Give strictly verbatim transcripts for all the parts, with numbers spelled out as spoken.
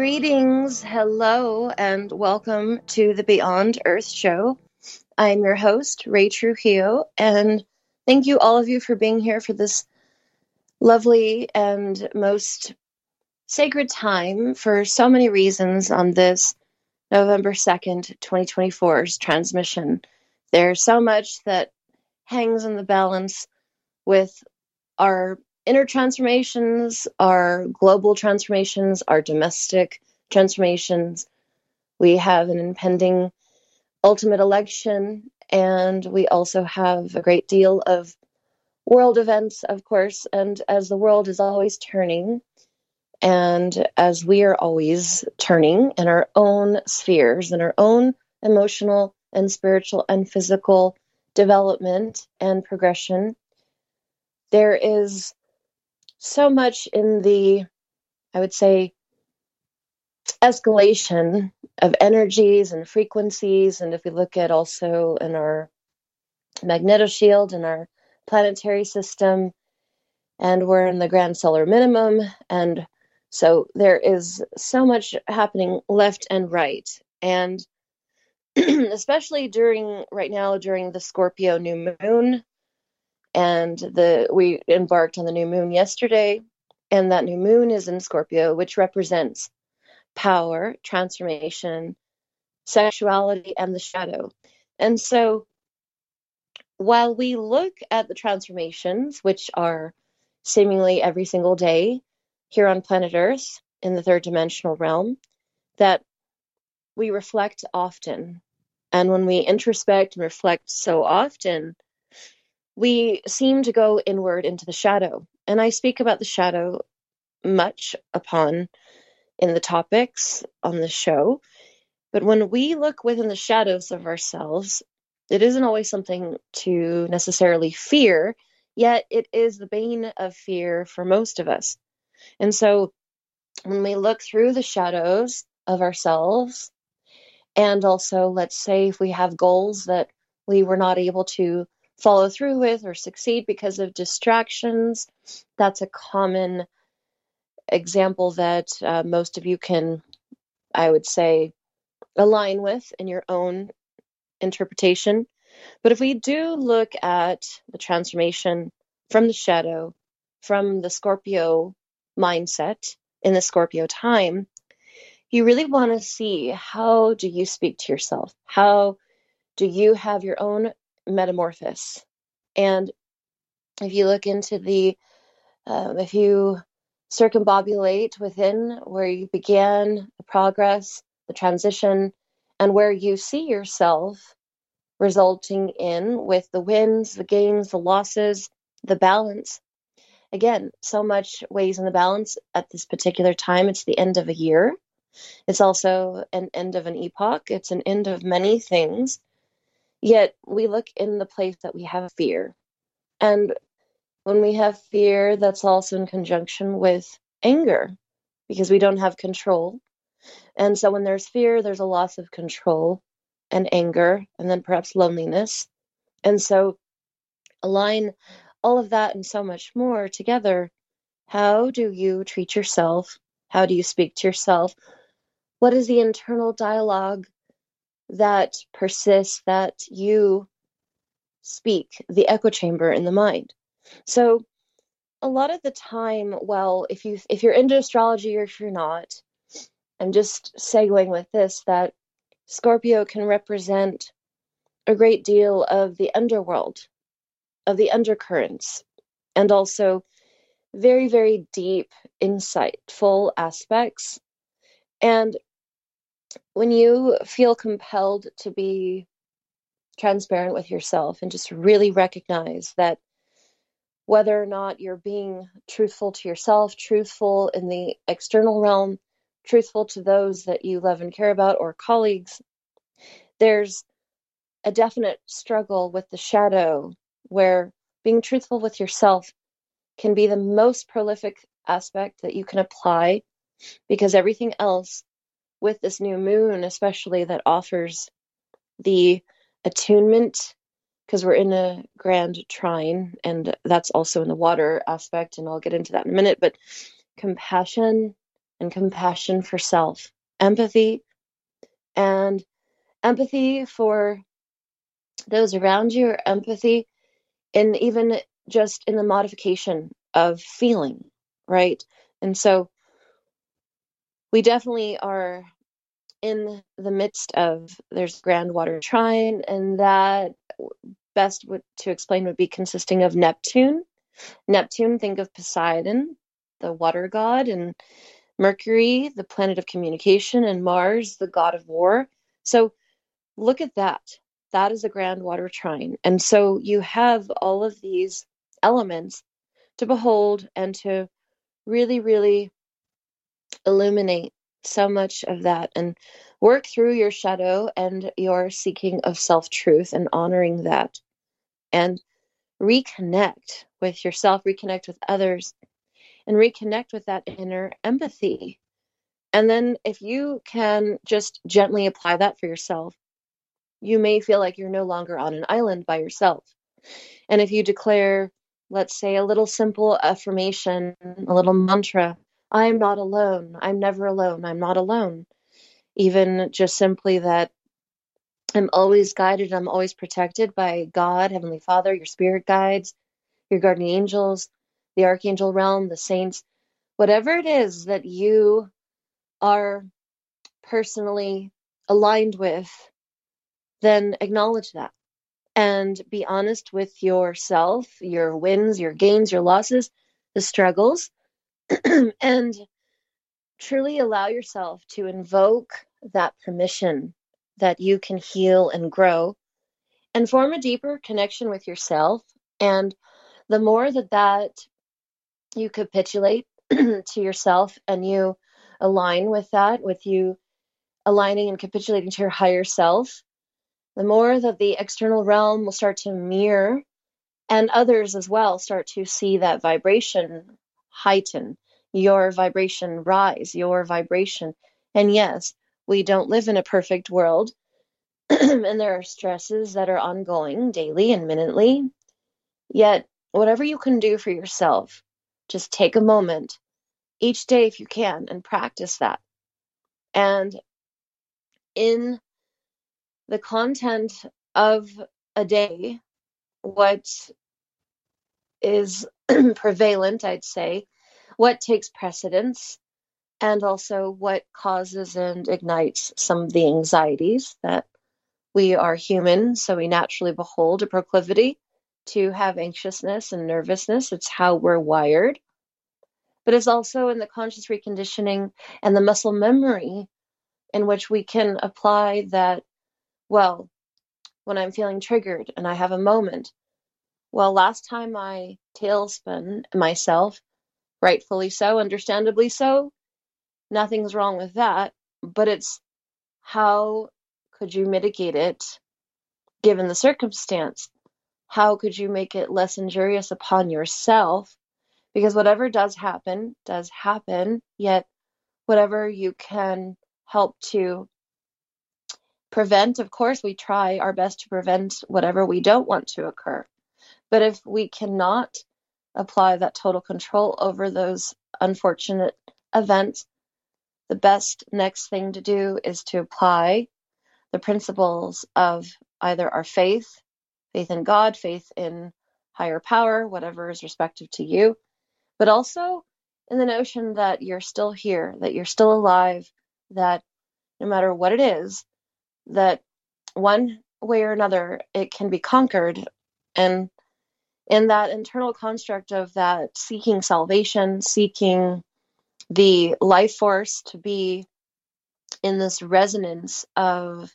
Greetings, hello, and welcome to the Beyond Earth show. I'm your host, Ray Trujillo, and thank you all of you for being here for this lovely and most sacred time for so many reasons on this November second, twenty twenty-four's transmission. There's so much that hangs in the balance with our inner transformations, our global transformations, our domestic transformations. We have an impending ultimate election, and we also have a great deal of world events, of course. And as the world is always turning, and as we are always turning in our own spheres, in our own emotional and spiritual and physical development and progression, there is so much in the, I would say, escalation of energies and frequencies. And if we look at also in our magnetoshield and our planetary system, and we're in the grand solar minimum. And so there is so much happening left and right. And especially during right now, during the Scorpio new moon, and the we embarked on the new moon yesterday, and that new moon is in Scorpio, which represents power, transformation, sexuality, and the shadow. And so while we look at the transformations, which are seemingly every single day here on planet Earth in the third dimensional realm, that we reflect often. And when we introspect and reflect so often, we seem to go inward into the shadow. And I speak about the shadow much upon in the topics on the show. But when we look within the shadows of ourselves, it isn't always something to necessarily fear, yet it is the bane of fear for most of us. And so when we look through the shadows of ourselves, and also, let's say, if we have goals that we were not able to follow through with or succeed because of distractions, that's a common example that uh, most of you can, I would say, align with in your own interpretation. But if we do look at the transformation from the shadow, from the Scorpio mindset in the Scorpio time, you really want to see, how do you speak to yourself? How do you have your own metamorphosis? And if you look into the, um, if you circumbobulate within where you began, the progress, the transition, and where you see yourself resulting in with the wins, the gains, the losses, the balance. Again, so much weighs in the balance at this particular time. It's the end of a year. It's also an end of an epoch. It's an end of many things. Yet we look in the place that we have fear. And when we have fear, that's also in conjunction with anger, because we don't have control. And so when there's fear, there's a loss of control and anger, and then perhaps loneliness. And so align all of that and so much more together. How do you treat yourself? How do you speak to yourself? What is the internal dialogue that persists, that you speak, the echo chamber in the mind? So a lot of the time, well, if you if you're into astrology or if you're not, I'm just segueing with this, that Scorpio can represent a great deal of the underworld, of the undercurrents, and also very, very deep, insightful aspects. And when you feel compelled to be transparent with yourself and just really recognize that whether or not you're being truthful to yourself, truthful in the external realm, truthful to those that you love and care about, or colleagues, there's a definite struggle with the shadow, where being truthful with yourself can be the most prolific aspect that you can apply, because everything else with this new moon, especially, that offers the attunement, because we're in a grand trine, and that's also in the water aspect, and I'll get into that in a minute, but compassion, and compassion for self, empathy, and empathy for those around you, or empathy in even just in the modification of feeling, right? And so we definitely are in the midst of, there's Grand Water Trine, and that best would, to explain would be consisting of Neptune. Neptune, think of Poseidon, the water god, and Mercury, the planet of communication, and Mars, the god of war. So look at that. That is a Grand Water Trine. And so you have all of these elements to behold and to really, really illuminate so much of that and work through your shadow and your seeking of self-truth and honoring that, and reconnect with yourself, reconnect with others, and reconnect with that inner empathy. And then if you can just gently apply that for yourself, you may feel like you're no longer on an island by yourself. And if you declare, let's say, a little simple affirmation, a little mantra, I'm not alone, I'm never alone, I'm not alone. Even just simply that I'm always guided, I'm always protected by God, Heavenly Father, your spirit guides, your guardian angels, the archangel realm, the saints, whatever it is that you are personally aligned with, then acknowledge that and be honest with yourself, your wins, your gains, your losses, the struggles, and truly allow yourself to invoke that permission that you can heal and grow and form a deeper connection with yourself. And the more that that you capitulate to yourself and you align with that, with you aligning and capitulating to your higher self, the more that the external realm will start to mirror, and others as well start to see that vibration heighten, your vibration rise, your vibration. And yes, we don't live in a perfect world, and there are stresses that are ongoing daily and minutely. Yet, whatever you can do for yourself, just take a moment each day if you can and practice that. And in the content of a day, what is prevalent, I'd say, what takes precedence, and also what causes and ignites some of the anxieties that we are human, so we naturally behold a proclivity to have anxiousness and nervousness. It's how we're wired. But it's also in the conscious reconditioning and the muscle memory in which we can apply that, well, when I'm feeling triggered and I have a moment, well, last time I tailspun myself, rightfully so, understandably so, nothing's wrong with that, but it's how could you mitigate it given the circumstance? How could you make it less injurious upon yourself? Because whatever does happen, does happen, yet whatever you can help to prevent, of course, we try our best to prevent whatever we don't want to occur. But if we cannot apply that total control over those unfortunate events, the best next thing to do is to apply the principles of either our faith, faith in God, faith in higher power, whatever is respective to you, but also in the notion that you're still here, that you're still alive, that no matter what it is, that one way or another, it can be conquered. And in that internal construct of that seeking salvation, seeking the life force to be in this resonance of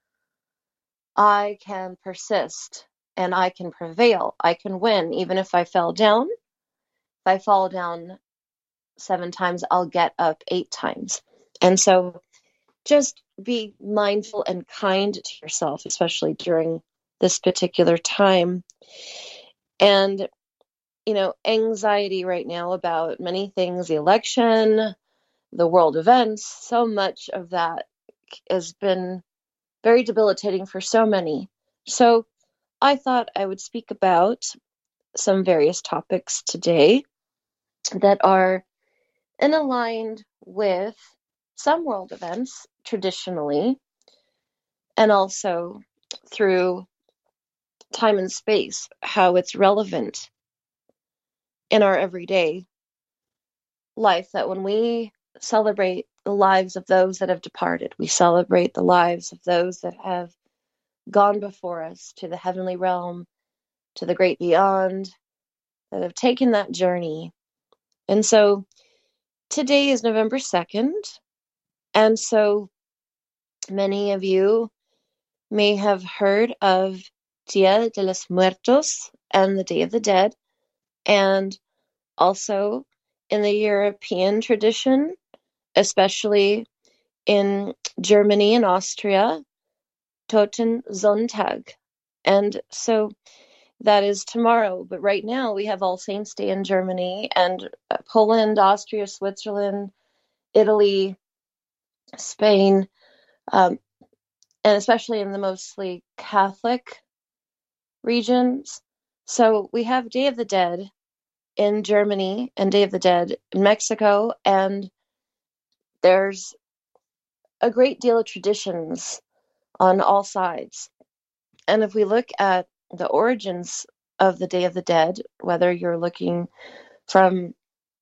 I can persist and I can prevail, I can win, even if I fell down. If I fall down seven times, I'll get up eight times. And so just be mindful and kind to yourself, especially during this particular time. And, you know, anxiety right now about many things, the election, the world events, so much of that has been very debilitating for so many. So I thought I would speak about some various topics today that are in aligned with some world events traditionally, and also through time and space, how it's relevant in our everyday life, that when we celebrate the lives of those that have departed, we celebrate the lives of those that have gone before us to the heavenly realm, to the great beyond, that have taken that journey. And so today is November second, and so many of you may have heard of Dia de los Muertos and the Day of the Dead, and also in the European tradition, especially in Germany and Austria, Totensonntag. And so that is tomorrow. But right now we have All Saints' Day in Germany, and Poland, Austria, Switzerland, Italy, Spain, um, and especially in the mostly Catholic regions. So we have Day of the Dead in Germany and Day of the Dead in Mexico, and there's a great deal of traditions on all sides. And if we look at the origins of the Day of the Dead, whether you're looking from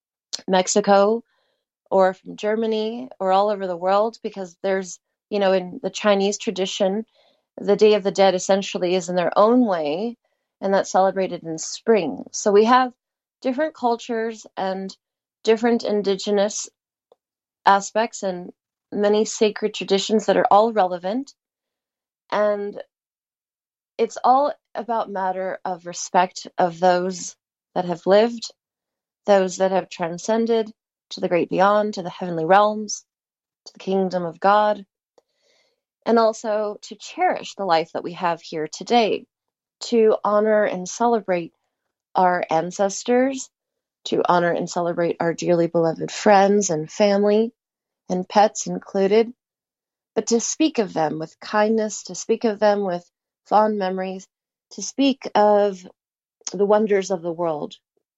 Mexico or from Germany or all over the world, because there's, you know, in the Chinese tradition, the Day of the Dead essentially is in their own way, and that's celebrated in spring. So we have different cultures and different indigenous aspects and many sacred traditions that are all relevant. And it's all about matter of respect of those that have lived, those that have transcended to the great beyond, to the heavenly realms, to the kingdom of God, and also to cherish the life that we have here today, to honor and celebrate our ancestors, to honor and celebrate our dearly beloved friends and family, and pets included, but to speak of them with kindness, to speak of them with fond memories, to speak of the wonders of the world.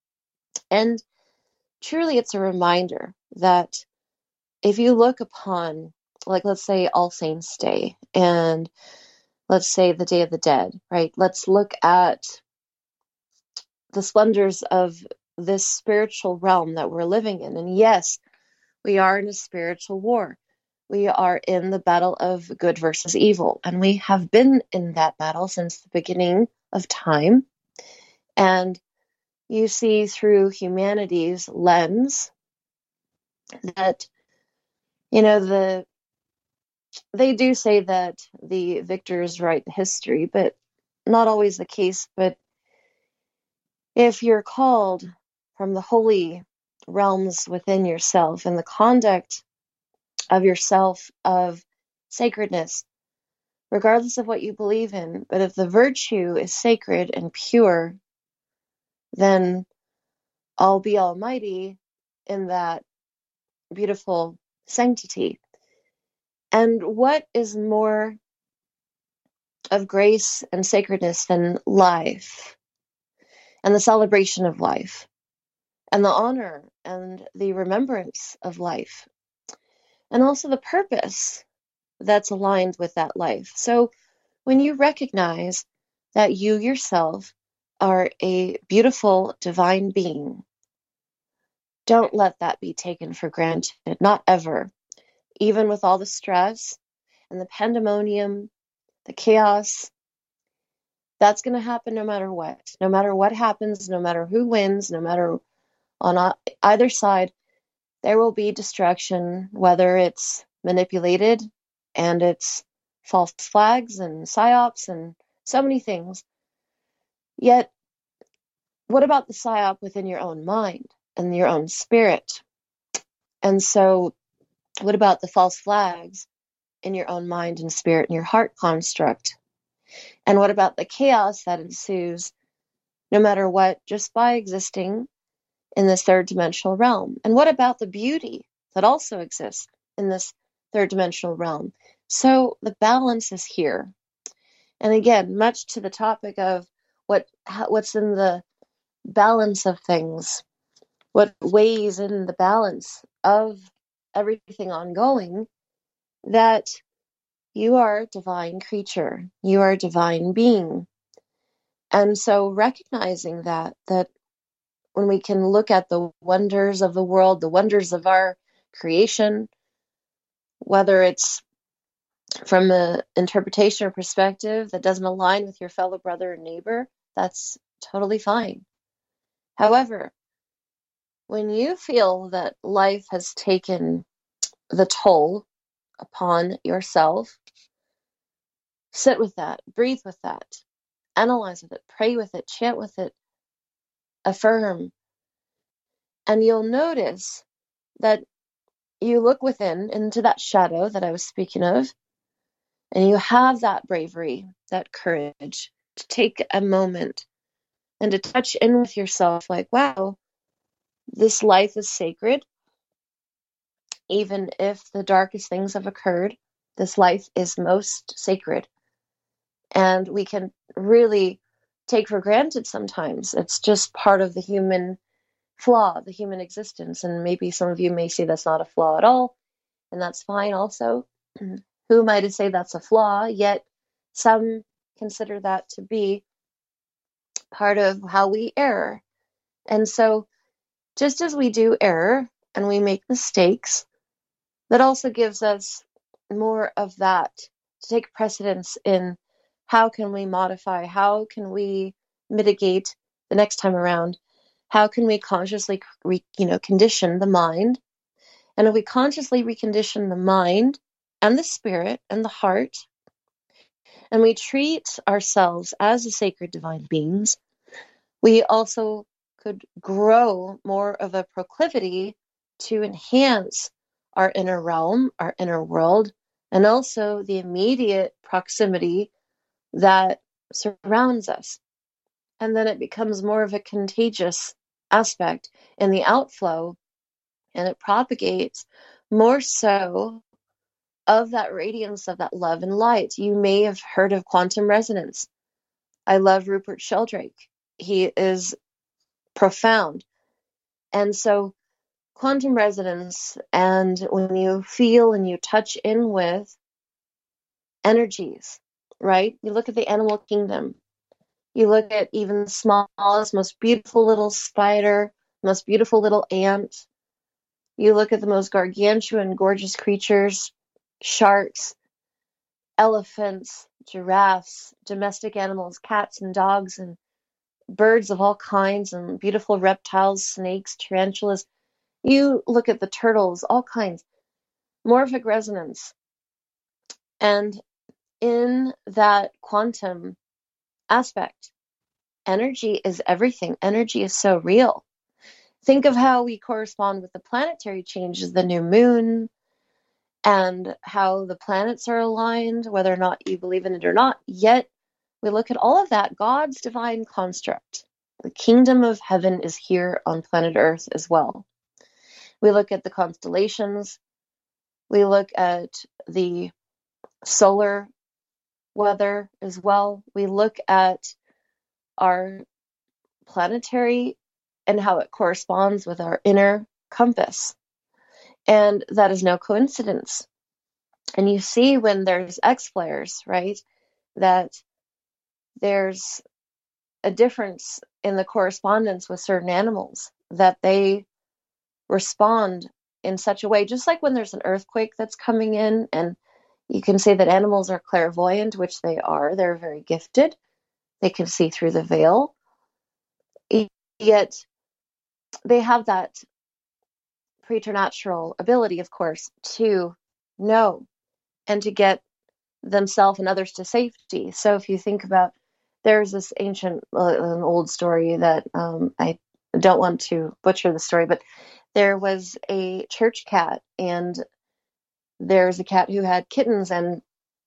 And truly, it's a reminder that if you look upon, like, let's say All Saints' Day, and let's say the Day of the Dead, right? Let's look at the splendors of this spiritual realm that we're living in. And yes, we are in a spiritual war. We are in the battle of good versus evil. And we have been in that battle since the beginning of time. And you see through humanity's lens that, you know, the they do say that the victors write history, but not always the case. But if you're called from the holy realms within yourself and the conduct of yourself of sacredness, regardless of what you believe in, but if the virtue is sacred and pure, then I'll be almighty in that beautiful sanctity. And what is more of grace and sacredness than life and the celebration of life and the honor and the remembrance of life, and also the purpose that's aligned with that life? So when you recognize that you yourself are a beautiful divine being, don't let that be taken for granted, not ever. Even with all the stress and the pandemonium, the chaos, that's going to happen no matter what. No matter what happens, no matter who wins, no matter on either side, there will be destruction, whether it's manipulated and it's false flags and psyops and so many things. Yet, what about the psyop within your own mind and your own spirit? And so, what about the false flags in your own mind and spirit and your heart construct? And what about the chaos that ensues, no matter what, just by existing in this third dimensional realm? And what about the beauty that also exists in this third dimensional realm? So the balance is here. And again, much to the topic of what what's in the balance of things, what weighs in the balance of everything ongoing, that you are a divine creature. You are a divine being. And so recognizing that, that when we can look at the wonders of the world, the wonders of our creation, whether it's from an interpretation or perspective that doesn't align with your fellow brother or neighbor, that's totally fine. However, when you feel that life has taken the toll upon yourself, sit with that, breathe with that, analyze with it, pray with it, chant with it, affirm. And you'll notice that you look within into that shadow that I was speaking of, and you have that bravery, that courage to take a moment and to touch in with yourself like, wow, this life is sacred. Even if the darkest things have occurred, this life is most sacred. And we can really take for granted sometimes. It's just part of the human flaw, the human existence. And maybe some of you may say that's not a flaw at all, and that's fine also. Who am I to say that's a flaw? Yet some consider that to be part of how we err. And so just as we do error and we make mistakes, that also gives us more of that to take precedence in how can we modify, how can we mitigate the next time around, how can we consciously re, you know, condition the mind. And if we consciously recondition the mind and the spirit and the heart, and we treat ourselves as the sacred divine beings, we also could grow more of a proclivity to enhance our inner realm, our inner world, and also the immediate proximity that surrounds us. And then it becomes more of a contagious aspect in the outflow, and it propagates more so of that radiance of that love and light. You may have heard of quantum resonance. I love Rupert Sheldrake. He is profound. And so quantum resonance, and when you feel and you touch in with energies, right? You look at the animal kingdom. You look at even the smallest, most beautiful little spider, most beautiful little ant. You look at the most gargantuan, gorgeous creatures, sharks, elephants, giraffes, domestic animals, cats and dogs, and birds of all kinds, and beautiful reptiles, snakes, tarantulas. You look at the turtles, all kinds. Morphic resonance. And in that quantum aspect, energy is everything. Energy is so real. Think of how we correspond with the planetary changes, the new moon, and how the planets are aligned, whether or not you believe in it or not. Yet we look at all of that, God's divine construct. The kingdom of heaven is here on planet Earth as well. We look at the constellations. We look at the solar weather as well. We look at our planetary and how it corresponds with our inner compass. And that is no coincidence. And you see when there's X flares, right, that there's a difference in the correspondence with certain animals, that they respond in such a way, just like when there's an earthquake that's coming in, and you can say that animals are clairvoyant, which they are. They're very gifted. They can see through the veil. Yet they have that preternatural ability, of course, to know and to get themselves and others to safety. So if you think about, there's this ancient, uh, an old story that um, I don't want to butcher the story, but there was a church cat, and there's a cat who had kittens, and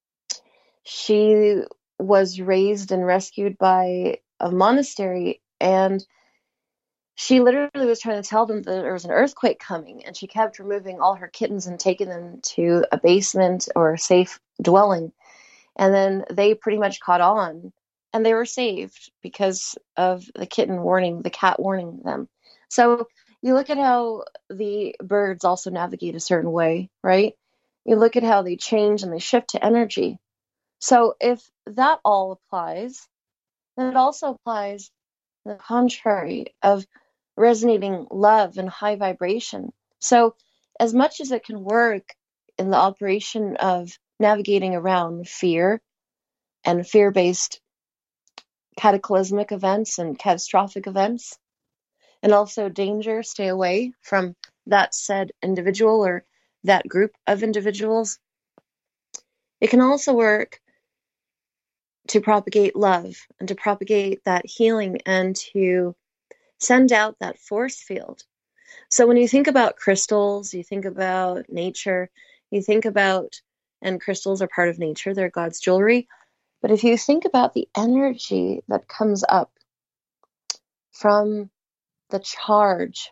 she was raised and rescued by a monastery, and she literally was trying to tell them that there was an earthquake coming, and she kept removing all her kittens and taking them to a basement or a safe dwelling. And then they pretty much caught on, and they were saved because of the kitten warning, the cat warning them. So You look at how the birds also navigate a certain way, right? You look at how they change and they shift to energy. So if that all applies, then it also applies the contrary of resonating love and high vibration. So as much as it can work in the operation of navigating around fear and fear-based cataclysmic events and catastrophic events, and also danger, stay away from that said individual or that group of individuals. It can also work to propagate love and to propagate that healing and to send out that force field. So when you think about crystals, you think about nature, you think about, and crystals are part of nature, they're God's jewelry. But if you think about the energy that comes up from the charge,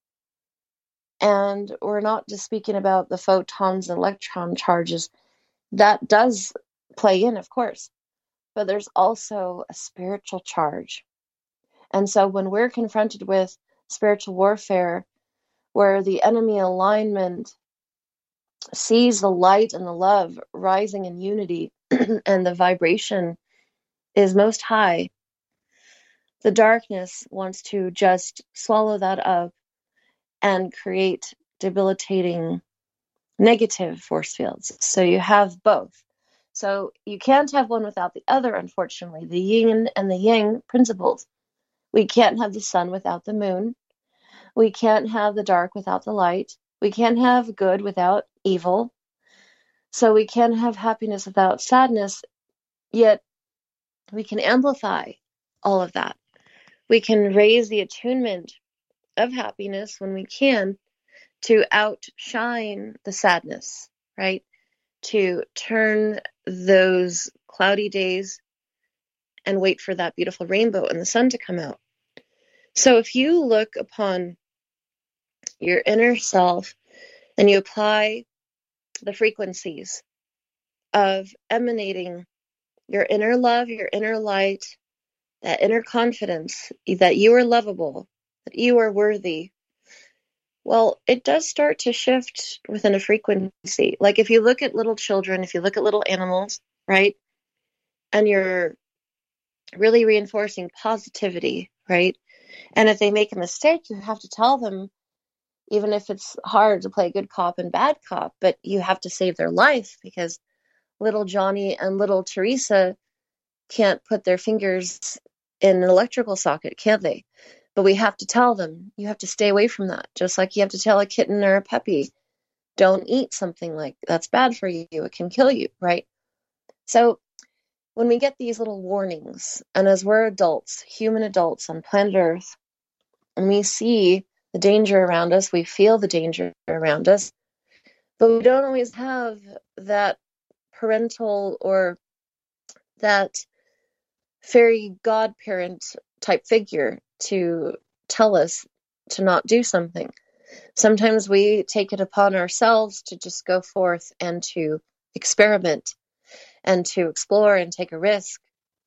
and we're not just speaking about the photons and electron charges, that does play in, of course, but there's also a spiritual charge. And so when we're confronted with spiritual warfare, where the enemy alignment sees the light and the love rising in unity and the vibration is most high, the darkness wants to just swallow that up and create debilitating negative force fields. So you have both. So you can't have one without the other, unfortunately. The yin and the yang principles. We can't have the sun without the moon. We can't have the dark without the light. We can't have good without evil. So we can't have happiness without sadness, yet we can amplify all of that. We can raise the attunement of happiness when we can to outshine the sadness, right? To turn those cloudy days and wait for that beautiful rainbow and the sun to come out. So if you look upon your inner self and you apply the frequencies of emanating your inner love, your inner light, that inner confidence that you are lovable, that you are worthy, well, it does start to shift within a frequency. Like if you look at little children, if you look at little animals, right? And you're really reinforcing positivity, right? And if they make a mistake, you have to tell them, even if it's hard to play good cop and bad cop, but you have to save their life, because little Johnny and little Teresa can't put their fingers in an electrical socket, can't they? But we have to tell them, you have to stay away from that. Just like you have to tell a kitten or a puppy, don't eat something like that's bad for you. It can kill you, right? So when we get these little warnings, and as we're adults, human adults on planet Earth, and we see the danger around us, we feel the danger around us, but we don't always have that parental or that fairy godparent type figure to tell us to not do something. Sometimes we take it upon ourselves to just go forth and to experiment and to explore and take a risk.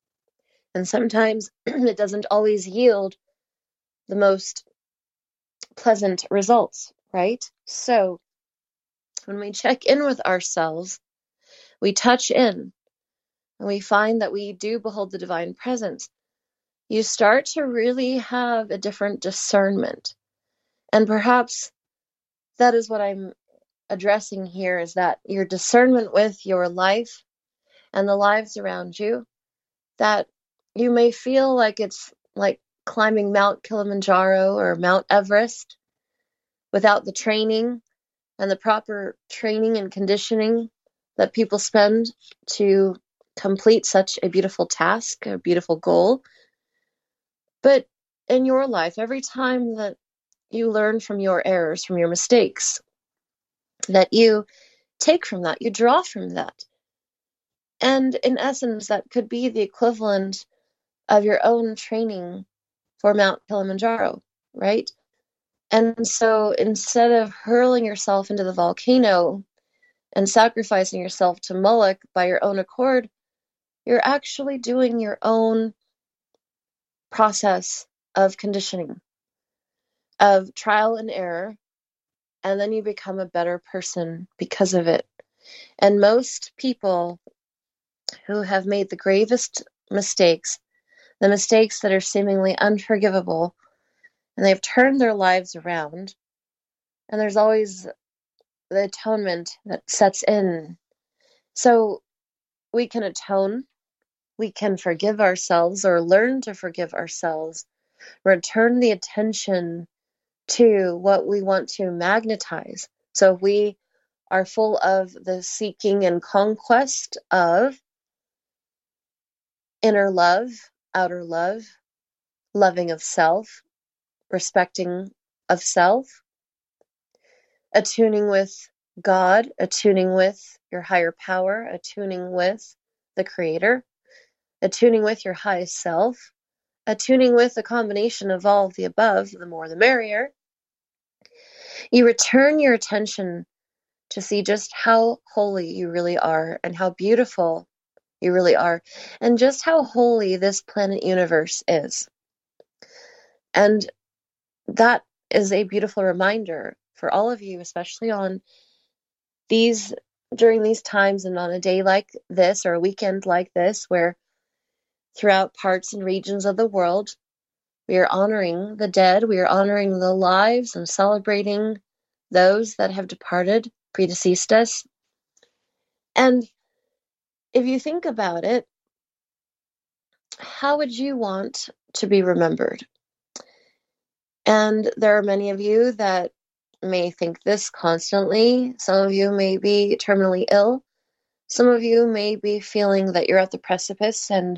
And sometimes it doesn't always yield the most pleasant results, right? So when we check in with ourselves, we touch in and we find that we do behold the divine presence. You start to really have a different discernment. And perhaps that is what I'm addressing here, is that your discernment with your life and the lives around you, that you may feel like it's like climbing Mount Kilimanjaro or Mount Everest without the training and the proper training and conditioning that people spend to complete such a beautiful task, a beautiful goal. But in your life, every time that you learn from your errors, from your mistakes, that you take from that, you draw from that. And in essence, that could be the equivalent of your own training for Mount Kilimanjaro, right? And so instead of hurling yourself into the volcano and sacrificing yourself to Moloch by your own accord, you're actually doing your own process of conditioning. of trial and error, and then you become a better person because of it. And most people who have made the gravest mistakes, the mistakes that are seemingly unforgivable, and they've turned their lives around, and there's always the atonement that sets in. So we can atone, we can forgive ourselves or learn to forgive ourselves, return the attention to what we want to magnetize. So if we are full of the seeking and conquest of inner love, outer love, loving of self, respecting of self, attuning with God, attuning with your higher power, attuning with the Creator, attuning with your highest self, attuning with a combination of all of the above, the more the merrier. You return your attention to see just how holy you really are and how beautiful you really are and just how holy this planet universe is. And that is a beautiful reminder for all of you, especially on these, during these times and on a day like this or a weekend like this, where throughout parts and regions of the world, we are honoring the dead, we are honoring the lives and celebrating those that have departed, predeceased us. And if you think about it, how would you want to be remembered? And there are many of you that may think this constantly. Some of you may be terminally ill. Some of you may be feeling that you're at the precipice and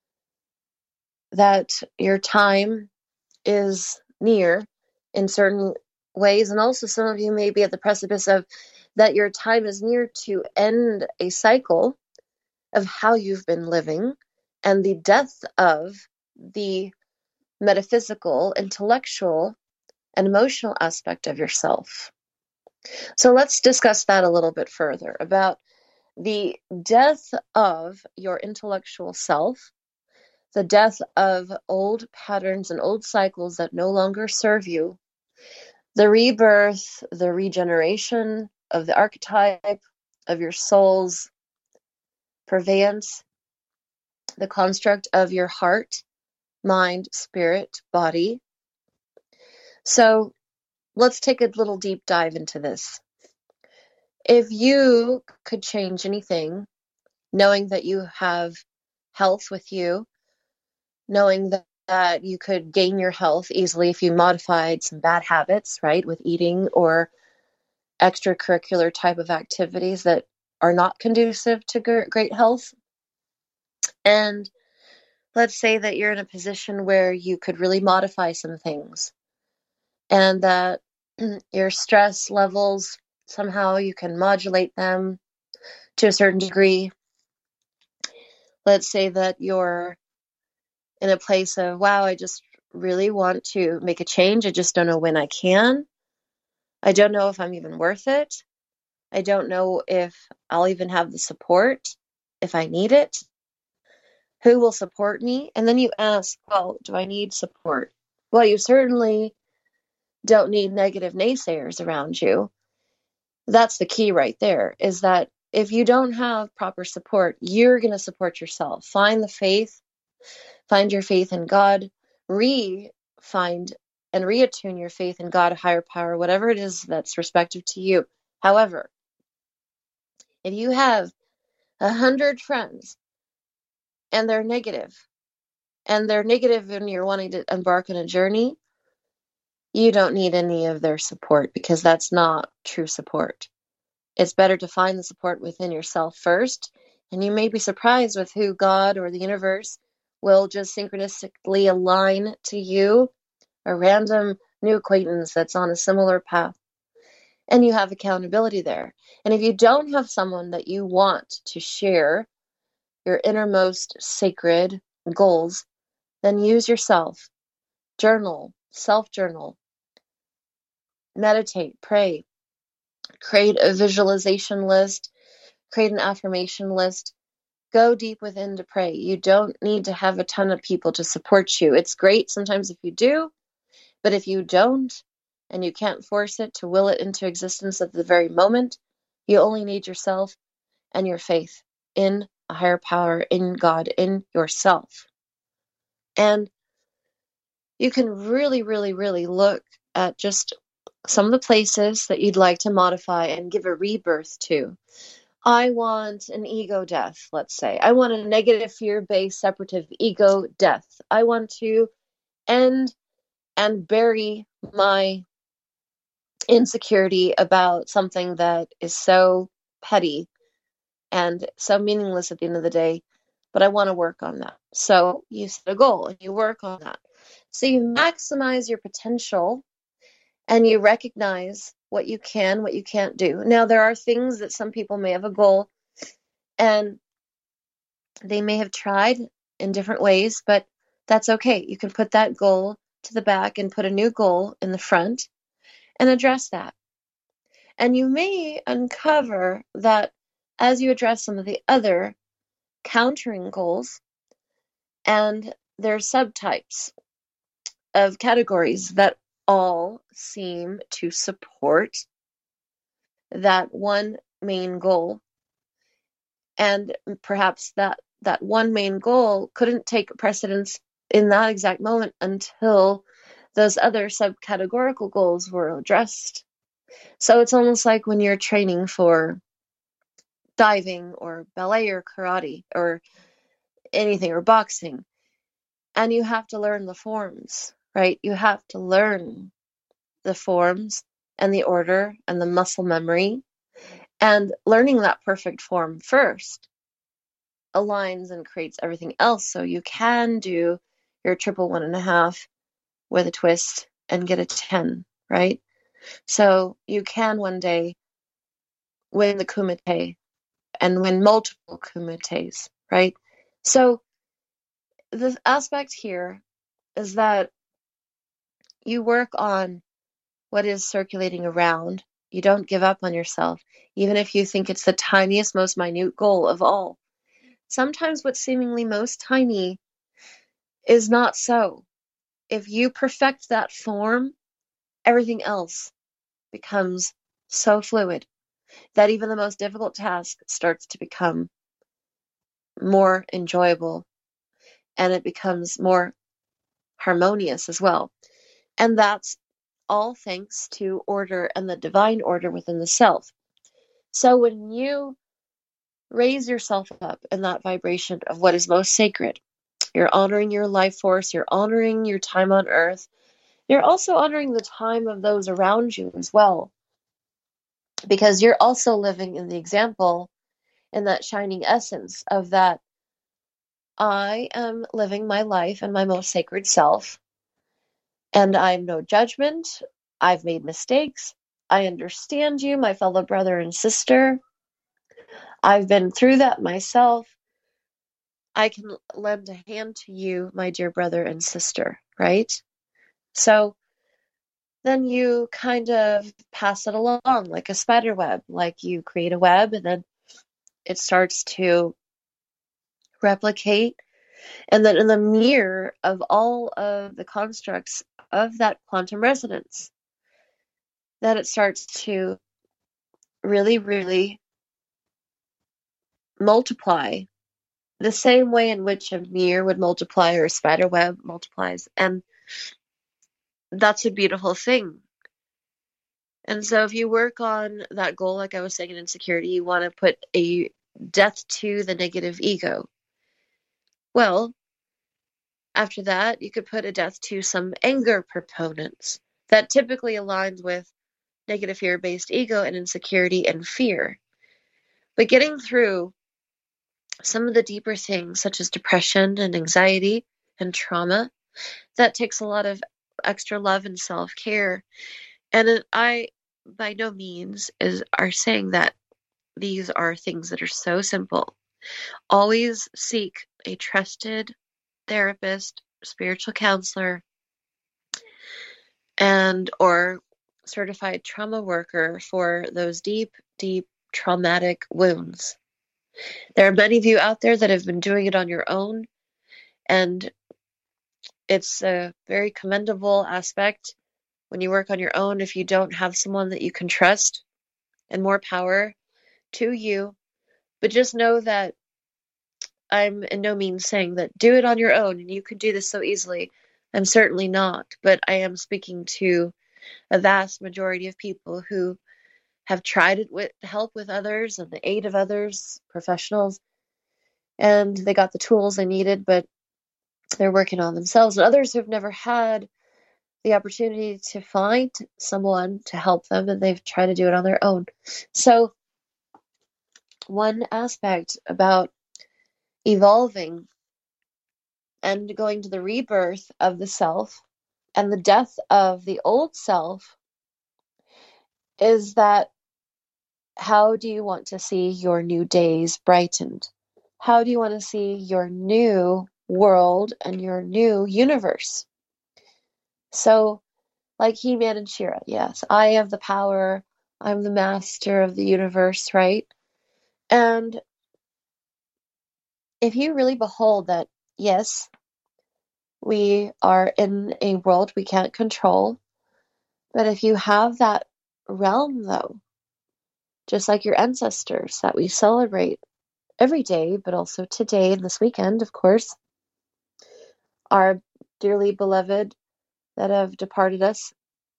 that your time is near in certain ways. And also some of you may be at the precipice of that your time is near to end a cycle of how you've been living and the death of the metaphysical, intellectual, and emotional aspect of yourself. So let's discuss that a little bit further about the death of your intellectual self, the death of old patterns and old cycles that no longer serve you, the rebirth, the regeneration of the archetype of your soul's purveyance, the construct of your heart, mind, spirit, body. So let's take a little deep dive into this. If you could change anything, knowing that you have health with you, knowing that, that you could gain your health easily if you modified some bad habits, right, with eating or extracurricular type of activities that are not conducive to great health. And let's say that you're in a position where you could really modify some things and that your stress levels, somehow you can modulate them to a certain degree. Let's say that you're in a place of, wow, I just really want to make a change. I just don't know when I can. I don't know if I'm even worth it. I don't know if I'll even have the support if I need it. Who will support me? And then you ask, well, do I need support? Well, you certainly don't need negative naysayers around you. That's the key right there, is that if you don't have proper support, you're going to support yourself. Find the faith, find your faith in God, re-find and reattune your faith in God, higher power, whatever it is that's respective to you. However, if you have a hundred friends and they're negative, and they're negative and you're wanting to embark on a journey, you don't need any of their support because that's not true support. It's better to find the support within yourself first, and you may be surprised with who God or the universe will just synchronistically align to you, a random new acquaintance that's on a similar path, and you have accountability there. And if you don't have someone that you want to share your innermost sacred goals, then use yourself. Journal, self-journal, meditate, pray, create a visualization list, create an affirmation list. Go deep within to pray. You don't need to have a ton of people to support you. It's great sometimes if you do, But if you don't, and you can't force it to will it into existence at the very moment, you only need yourself and your faith in a higher power, in God, in yourself. And you can really, really, really look at just some of the places that you'd like to modify and give a rebirth to. I want an ego death, let's say. I want a negative fear-based separative ego death. I want to end and bury my insecurity about something that is so petty and so meaningless at the end of the day, but I want to work on that. So you set a goal and you work on that. So you maximize your potential and you recognize what you can, what you can't do. Now, there are things that some people may have a goal and they may have tried in different ways, but that's okay. You can put that goal to the back and put a new goal in the front and address that. And you may uncover that as you address some of the other countering goals, and there's subtypes of categories that all seem to support that one main goal. And perhaps that, that one main goal couldn't take precedence in that exact moment until those other subcategorical goals were addressed. So it's almost like when you're training for diving or ballet or karate or anything or boxing, and you have to learn the forms, right? You have to learn the forms and the order and the muscle memory, and learning that perfect form first aligns and creates everything else. So you can do your triple one and a half with a twist and get a ten, right? So you can one day win the kumite and win multiple kumites, right? So the aspect here is that you work on what is circulating around. You don't give up on yourself, even if you think it's the tiniest, most minute goal of all. Sometimes what's seemingly most tiny is not so. If you perfect that form, everything else becomes so fluid that even the most difficult task starts to become more enjoyable, and it becomes more harmonious as well. And that's all thanks to order and the divine order within the self. So when you raise yourself up in that vibration of what is most sacred, you're honoring your life force, you're honoring your time on earth, you're also honoring the time of those around you as well. Because you're also living in the example, in that shining essence of that I am living my life in my most sacred self, and I'm no judgment. I've made mistakes. I understand you, my fellow brother and sister. I've been through that myself. I can lend a hand to you, my dear brother and sister, right? So then you kind of pass it along like a spider web, like you create a web and then it starts to replicate. And then in the mirror of all of the constructs of that quantum resonance, that it starts to really, really multiply the same way in which a mirror would multiply or a spider web multiplies. And that's a beautiful thing. And so if you work on that goal, like I was saying in insecurity, you want to put a death to the negative ego. Well, after that, you could put a death to some anger proponents that typically aligns with negative fear-based ego and insecurity and fear. But getting through some of the deeper things, such as depression and anxiety and trauma, that takes a lot of extra love and self-care. And I, by no means, is are saying that these are things that are so simple. Always seek a trusted therapist, spiritual counselor, and or certified trauma worker for those deep, deep traumatic wounds. There are many of you out there that have been doing it on your own, and it's a very commendable aspect. when you work on your own, if you don't have someone that you can trust, and more power to you. But just know that I'm in no means saying that do it on your own and you can do this so easily. I'm certainly not, but I am speaking to a vast majority of people who have tried it with help with others and the aid of others, professionals, and they got the tools they needed, but they're working on themselves. And others who've never had the opportunity to find someone to help them, and they've tried to do it on their own. So one aspect about evolving and going to the rebirth of the self and the death of the old self is that how do you want to see your new days brightened? How do you want to see your new world and your new universe? So, like He-Man and She-Ra, yes, I have the power. I'm the master of the universe, right? And if you really behold that, yes, we are in a world we can't control, but if you have that realm, though, just like your ancestors that we celebrate every day, but also today and this weekend, of course, our dearly beloved that have departed us,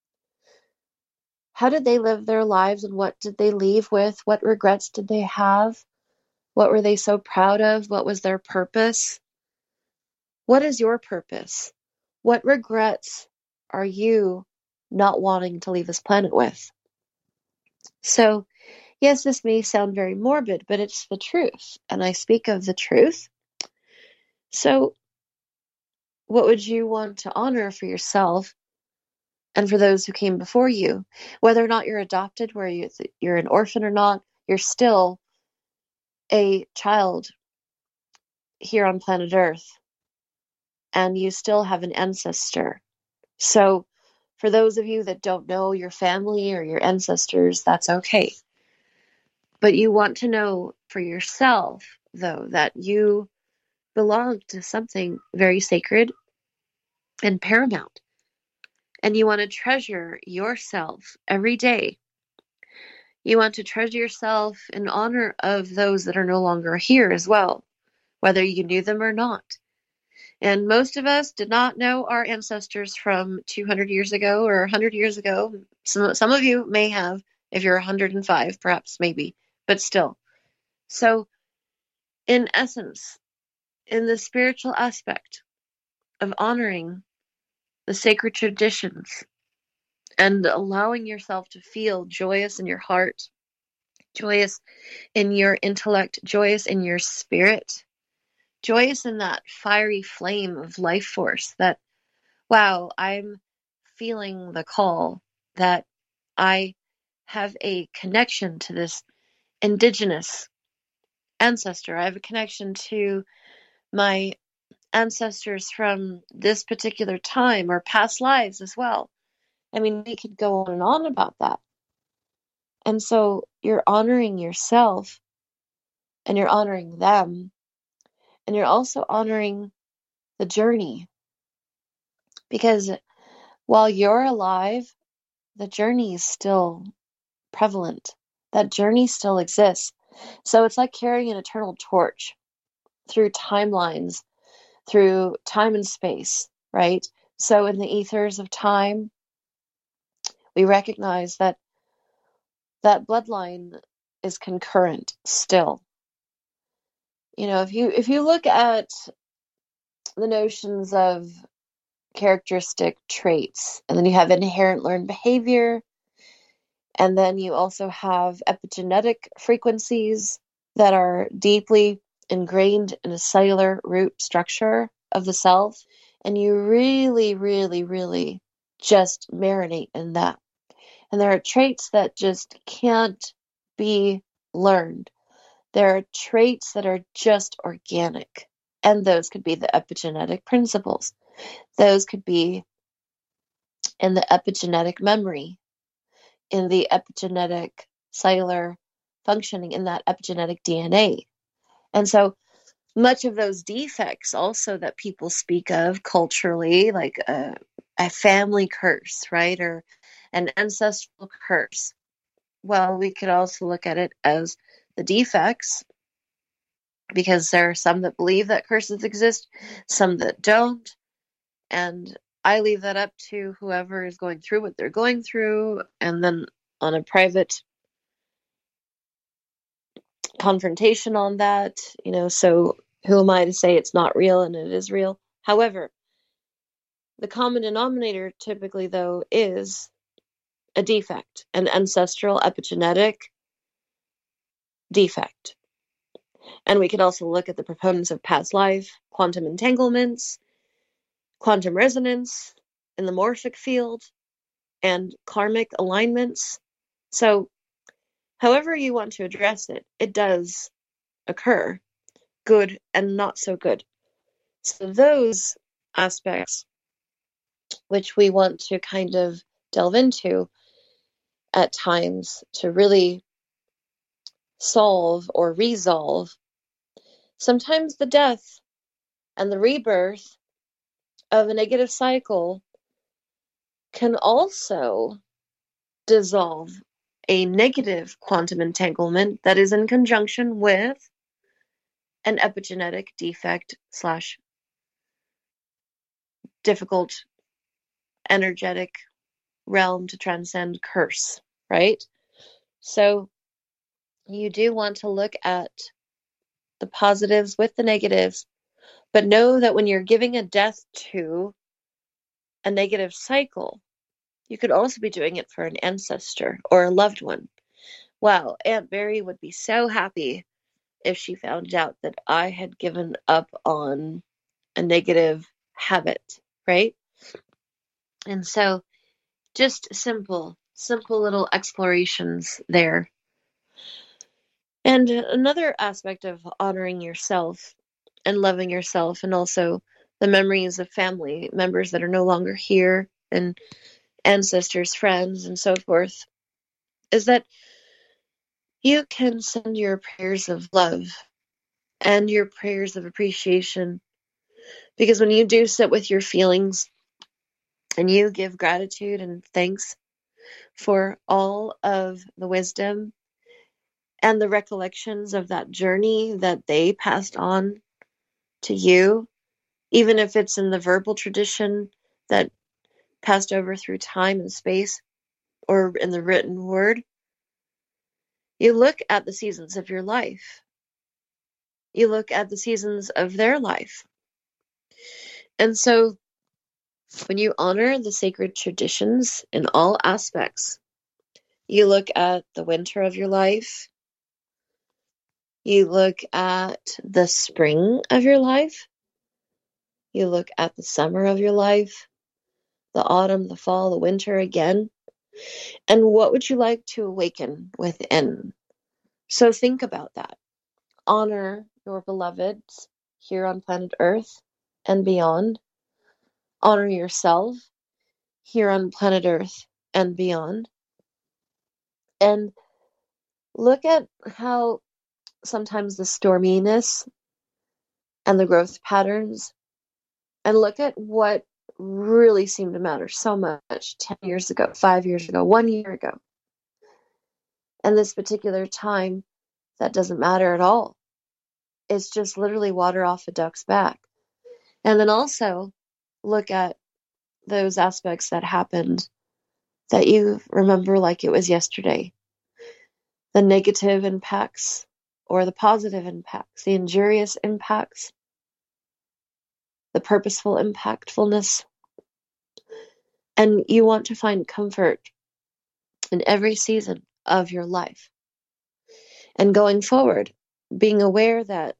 how did they live their lives and what did they leave with? What regrets did they have? What were they so proud of? What was their purpose? What is your purpose? What regrets are you not wanting to leave this planet with? So, yes, this may sound very morbid, but it's the truth, and I speak of the truth. So, what would you want to honor for yourself and for those who came before you? Whether or not you're adopted, where you, you're an orphan or not, you're still a child here on planet Earth, and you still have an ancestor. So, for those of you that don't know your family or your ancestors, that's okay. But you want to know for yourself, though, that you belong to something very sacred and paramount. And you want to treasure yourself every day. You want to treasure yourself in honor of those that are no longer here as well, whether you knew them or not. And most of us did not know our ancestors from two hundred years ago or one hundred years ago. Some, some of you may have, if you're one hundred five, perhaps, maybe, but still. So, in essence, in the spiritual aspect of honoring the sacred traditions and allowing yourself to feel joyous in your heart, joyous in your intellect, joyous in your spirit, joyous in that fiery flame of life force that, wow, I'm feeling the call, that I have a connection to this indigenous ancestor. I have a connection to my ancestors from this particular time or past lives as well. I mean, we could go on and on about that. And so you're honoring yourself and you're honoring them and you're also honoring the journey. Because while you're alive, the journey is still prevalent. That journey still exists. So it's like carrying an eternal torch through timelines, through time and space, right? So in the ethers of time, we recognize that that bloodline is concurrent still. You know, if you if you look at the notions of characteristic traits, and then you have inherent learned behavior, and then you also have epigenetic frequencies that are deeply ingrained in a cellular root structure of the self, and you really, really, really just marinate in that. And there are traits that just can't be learned. There are traits that are just organic, and those could be the epigenetic principles. Those could be in the epigenetic memory, in the epigenetic cellular functioning, in that epigenetic D N A. And so much of those defects also that people speak of culturally, like uh, a family curse, right? Or an ancestral curse. Well, we could also look at it as the defects, because there are some that believe that curses exist, some that don't. And I leave that up to whoever is going through what they're going through, and then on a private confrontation on that, you know, so who am I to say it's not real and it is real? However, the common denominator typically, though, is a defect, an ancestral epigenetic defect. And we could also look at the proponents of past life, quantum entanglements, quantum resonance in the morphic field, and karmic alignments. So, however you want to address it, it does occur, good and not so good. So those aspects, which we want to kind of delve into at times to really solve or resolve, sometimes the death and the rebirth of a negative cycle can also dissolve a negative quantum entanglement that is in conjunction with an epigenetic defect slash difficult energetic realm to transcend curse, right? So you do want to look at the positives with the negatives, but know that when you're giving a death to a negative cycle, you could also be doing it for an ancestor or a loved one. Wow, Aunt Mary would be so happy if she found out that I had given up on a negative habit, right? And so just simple, simple little explorations there. And another aspect of honoring yourself and loving yourself, and also the memories of family members that are no longer here, and ancestors, friends, and so forth, is that you can send your prayers of love and your prayers of appreciation. Because when you do sit with your feelings and you give gratitude and thanks for all of the wisdom and the recollections of that journey that they passed on to you, even if it's in the verbal tradition that passed over through time and space, or in the written word, you look at the seasons of your life. You look at the seasons of their life. And so when you honor the sacred traditions in all aspects, you look at the winter of your life, you look at the spring of your life, you look at the summer of your life, the autumn, the fall, the winter again, and what would you like to awaken within? So think about that. Honor your beloveds here on planet Earth and beyond. Honor yourself here on planet Earth and beyond. And look at how sometimes the storminess and the growth patterns, and look at what really seemed to matter so much ten years ago, five years ago, one year ago. And this particular time, that doesn't matter at all. It's just literally water off a duck's back. And then also look at those aspects that happened that you remember like it was yesterday. The negative impacts or the positive impacts, the injurious impacts, the purposeful impactfulness. And you want to find comfort in every season of your life. And going forward, being aware that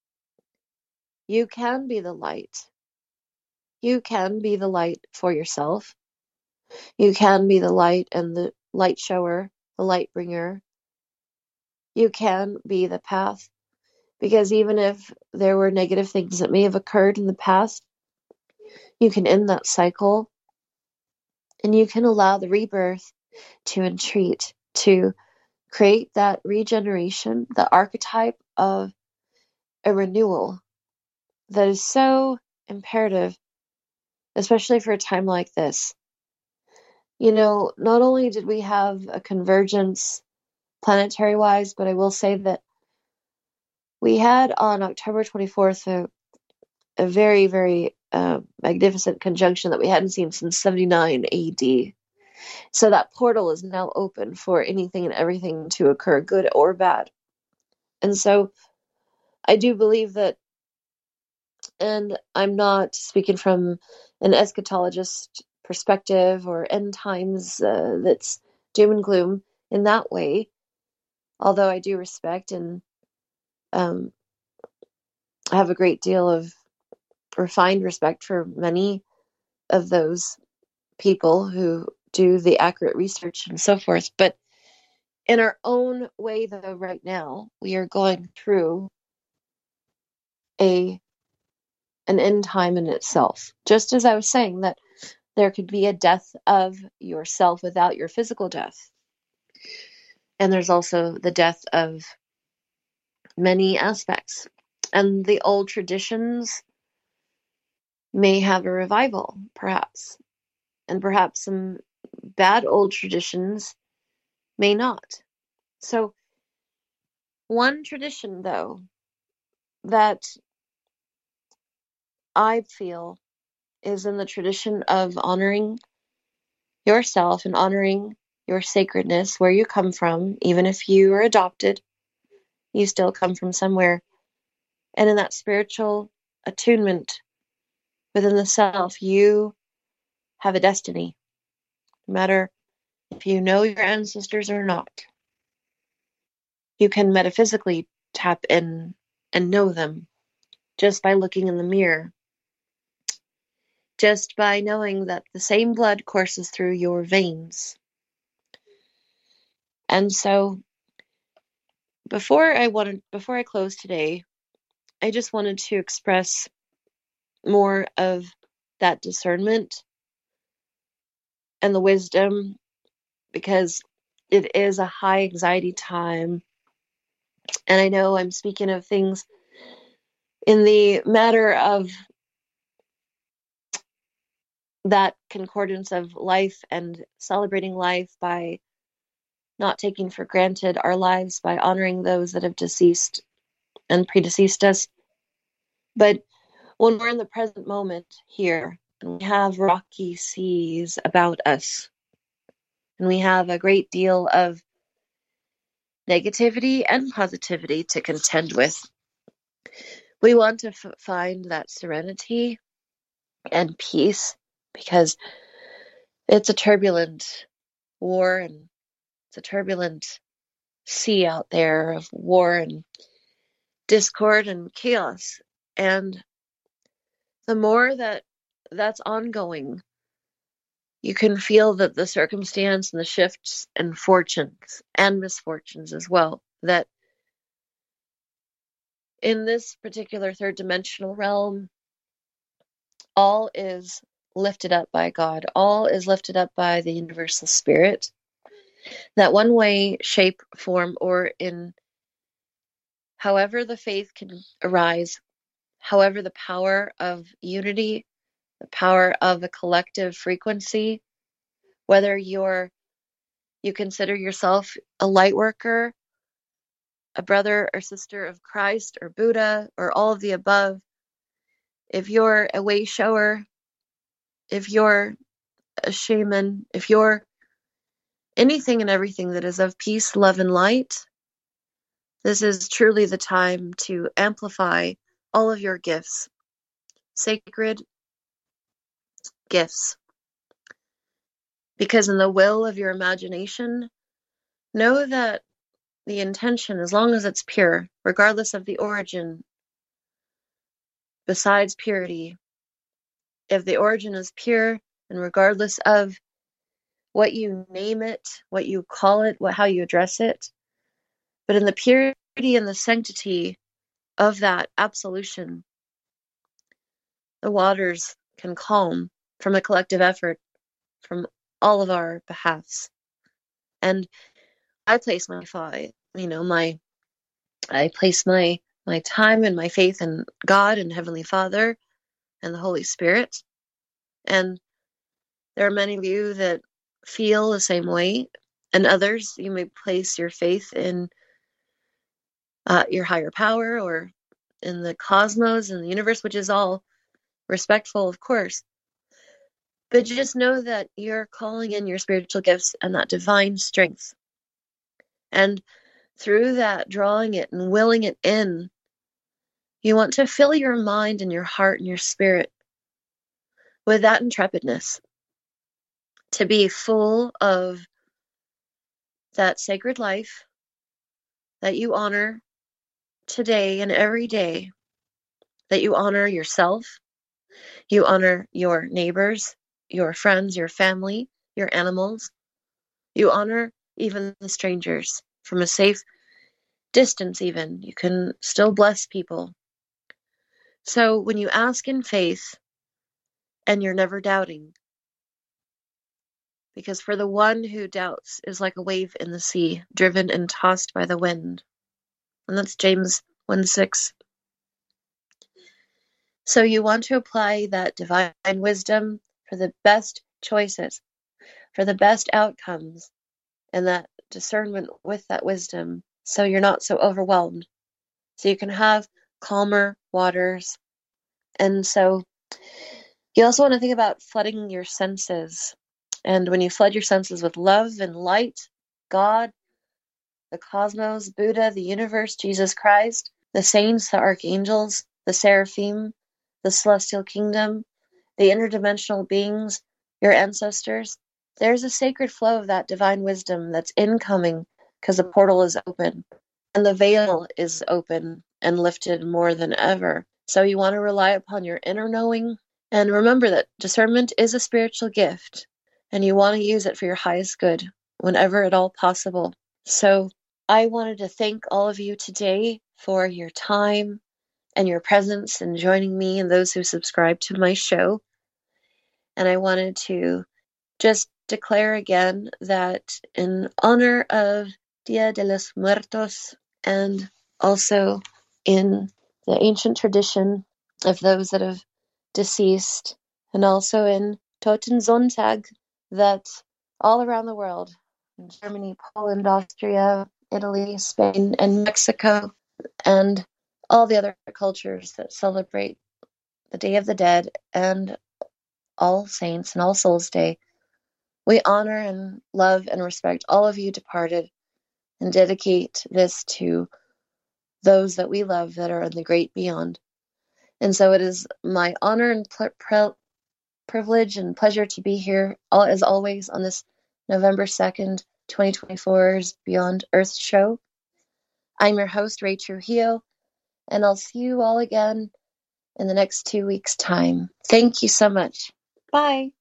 you can be the light. You can be the light for yourself. You can be the light and the light shower, the light bringer. You can be the path. Because even if there were negative things that may have occurred in the past, you can end that cycle and you can allow the rebirth to entreat, to create that regeneration, the archetype of a renewal that is so imperative especially for a time like this. You know, not only did we have a convergence planetary-wise, but I will say that we had on October twenty-fourth a, a very, very uh, magnificent conjunction that we hadn't seen since seventy-nine A D. So that portal is now open for anything and everything to occur, good or bad. And so I do believe that, and I'm not speaking from an eschatologist perspective or end times uh, that's doom and gloom in that way, although I do respect and um, have a great deal of refined respect for many of those people who do the accurate research and so forth. But in our own way, though, right now, we are going through a an end time in itself. Just as I was saying that there could be a death of yourself without your physical death. And there's also the death of many aspects. And the old traditions may have a revival, perhaps. And perhaps some bad old traditions may not. So, one tradition, though, that I feel is in the tradition of honoring yourself and honoring your sacredness, where you come from. Even if you are adopted, you still come from somewhere. And in that spiritual attunement within the self, you have a destiny, no matter if you know your ancestors or not. You can metaphysically tap in and know them just by looking in the mirror, just by knowing that the same blood courses through your veins. And so before I wanted before I close today, I just wanted to express more of that discernment and the wisdom, because it is a high anxiety time. And I know I'm speaking of things in the matter of that concordance of life and celebrating life by not taking for granted our lives, by honoring those that have deceased and predeceased us. But when we're in the present moment here, and we have rocky seas about us, and we have a great deal of negativity and positivity to contend with, we want to f- find that serenity and peace, because it's a turbulent war and it's a turbulent sea out there of war and discord and chaos. And the more that that's ongoing, you can feel that the circumstance and the shifts and fortunes and misfortunes as well, that in this particular third dimensional realm, all is lifted up by God. All is lifted up by the universal spirit. That one way, shape, form, or in however the faith can arise, however the power of unity, the power of a collective frequency, whether you're you consider yourself a light worker, a brother or sister of Christ or Buddha or all of the above, if you're a way shower, if you're a shaman, if you're anything and everything that is of peace, love, and light, this is truly the time to amplify all of your gifts, sacred gifts. Because in the will of your imagination, know that the intention, as long as it's pure, regardless of the origin, besides purity, if the origin is pure, and regardless of what you name it, what you call it, what how you address it, but in the purity and the sanctity of that absolution, the waters can calm from a collective effort from all of our behalfs. And I place my fi- you know, my I place my my time and my faith in God and Heavenly Father and the Holy Spirit. And there are many of you that feel the same way, and others you may place your faith in uh, your higher power or in the cosmos and the universe, which is all respectful, of course. But just know that you're calling in your spiritual gifts and that divine strength. And through that, drawing it and willing it in, you want to fill your mind and your heart and your spirit with that intrepidness, to be full of that sacred life that you honor today and every day, that you honor yourself, you honor your neighbors, your friends, your family, your animals, you honor even the strangers from a safe distance. Even you can still bless people. So when you ask in faith and you're never doubting, because for the one who doubts is like a wave in the sea, driven and tossed by the wind. And that's James one six. So you want to apply that divine wisdom for the best choices, for the best outcomes, and that discernment with that wisdom, so you're not so overwhelmed, so you can have calmer waters. And so you also want to think about flooding your senses. And when you flood your senses with love and light, God, the cosmos, Buddha, the universe, Jesus Christ, the saints, the archangels, the seraphim, the celestial kingdom, the interdimensional beings, your ancestors, there's a sacred flow of that divine wisdom that's incoming because the portal is open and the veil is open and lifted more than ever. So you want to rely upon your inner knowing, and remember that discernment is a spiritual gift and you want to use it for your highest good whenever at all possible. So I wanted to thank all of you today for your time and your presence and joining me and those who subscribe to my show. And I wanted to just declare again that in honor of Dia de los Muertos, and also in the ancient tradition of those that have deceased, and also in Totensonntag, that all around the world, in Germany, Poland, Austria, Italy, Spain, and Mexico, and all the other cultures that celebrate the Day of the Dead and All Saints and All Souls Day, we honor and love and respect all of you departed and dedicate this to those that we love that are in the great beyond. And so it is my honor and pl- pre- privilege and pleasure to be here, all, as always, on this November second, twenty twenty-four's Beyond Earth show. I'm your host, Ray Trujillo, and I'll see you all again in the next two weeks' time. Thank you so much. Bye.